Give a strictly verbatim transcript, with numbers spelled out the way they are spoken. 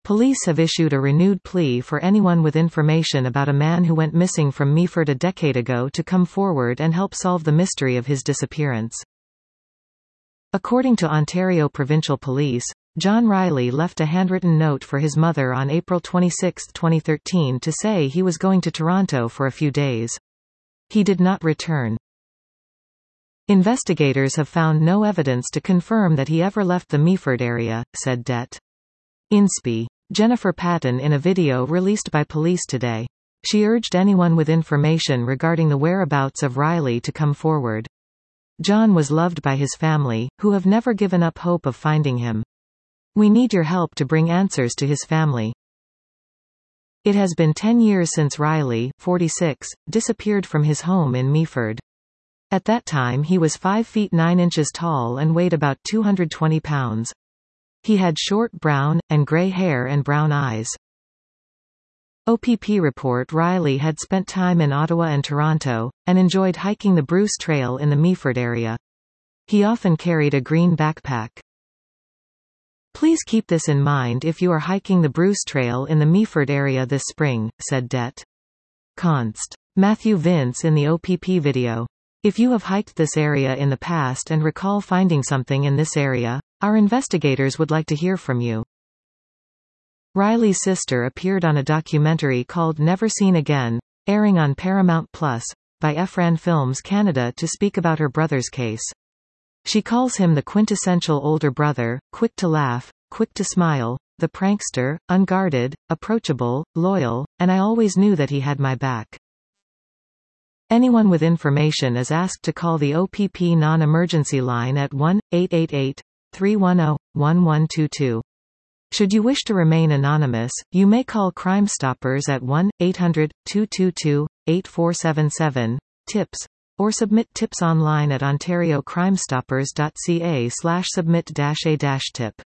Police have issued a renewed plea for anyone with information about a man who went missing from Meaford a decade ago to come forward and help solve the mystery of his disappearance. According to Ontario Provincial Police, John Riley left a handwritten note for his mother on April twenty-sixth, twenty thirteen to say he was going to Toronto for a few days. He did not return. Investigators have found no evidence to confirm that he ever left the Meaford area, said Det. Inspi. Jennifer Patton in a video released by police today. She urged anyone with information regarding the whereabouts of Riley to come forward. John was loved by his family, who have never given up hope of finding him. We need your help to bring answers to his family. It has been ten years since Riley, forty-six, disappeared from his home in Meaford. At that time he was five feet nine inches tall and weighed about two hundred twenty pounds. He had short brown, and grey hair and brown eyes. O P P report Riley had spent time in Ottawa and Toronto, and enjoyed hiking the Bruce Trail in the Meaford area. He often carried a green backpack. Please keep this in mind if you are hiking the Bruce Trail in the Meaford area this spring, said Det. Const. Matthew Vince in the O P P video. If you have hiked this area in the past and recall finding something in this area, our investigators would like to hear from you. Riley's sister appeared on a documentary called Never Seen Again, airing on Paramount Plus, by Efran Films Canada to speak about her brother's case. She calls him the quintessential older brother, quick to laugh, quick to smile, the prankster, unguarded, approachable, loyal, and I always knew that he had my back. Anyone with information is asked to call the O P P non-emergency line at one eight eight eight, three one zero, one one two two. Should you wish to remain anonymous, you may call Crime Stoppers at one eight hundred, two two two, eight four seven seven, tips, or submit tips online at ontario crime stoppers dot c a slash submit dash a dash tip.